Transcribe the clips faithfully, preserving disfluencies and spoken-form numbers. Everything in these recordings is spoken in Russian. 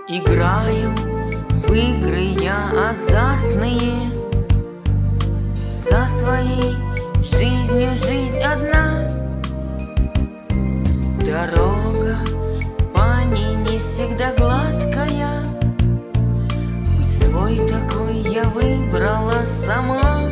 Играю в игры я азартные, со своей жизнью жизнь одна. Дорога по ней не всегда гладкая, путь свой такой я выбрала сама.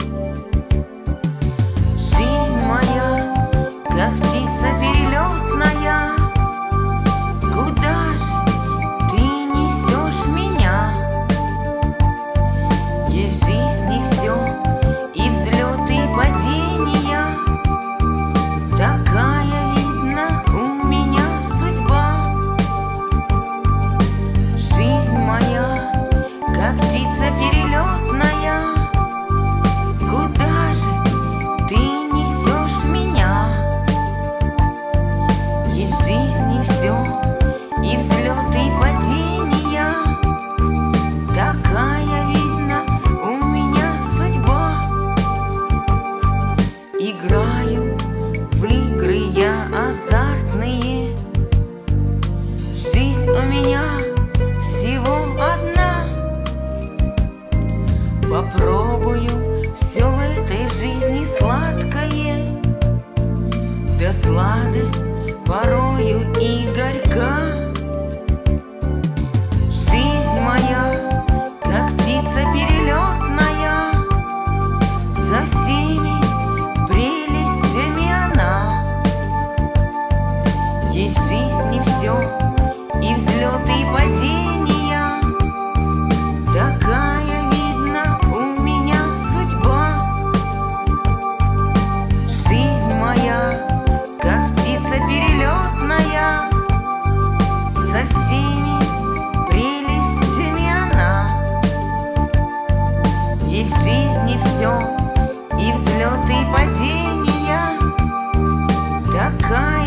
Жизнь моя, как птица перелетная, куда же ты несешь меня? Есть в жизни все, и взлеты, и падения. Такая, видно, у меня судьба. Жизнь моя, как птица перелетная, куда же ты несешь меня? Есть в жизни все, и взлеты, и падения. Такая, видно, у меня судьба. Играю в игры я азартные, жизнь у меня всего одна. Попробую все в этой жизни сладкое, да сладость порою и горька. Жизнь моя, как птица перелетная, со всеми прелестями она. Есть в жизни все, и взлеты, и падения. Такая, видно, у меня судьба. Жизнь моя, как птица перелетная, со всеми прелестями она. Есть в жизни все, и взлеты, и падения. Такая